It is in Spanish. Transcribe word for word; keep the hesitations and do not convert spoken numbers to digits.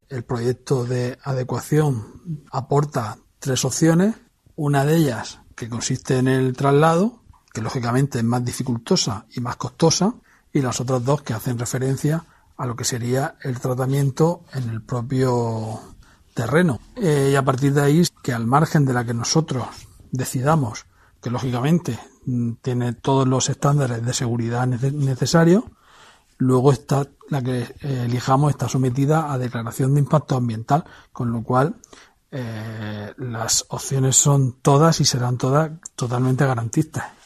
el proyecto de adecuación aporta tres opciones. Una de ellas, que consiste en el traslado, que lógicamente es más dificultosa y más costosa, y las otras dos que hacen referencia a lo que sería el tratamiento en el propio terreno. Eh, y a partir de ahí, que al margen de la que nosotros decidamos, que lógicamente tiene todos los estándares de seguridad necesarios, luego está la que eh, elijamos está sometida a declaración de impacto ambiental, con lo cual eh, las opciones son todas y serán todas totalmente garantistas.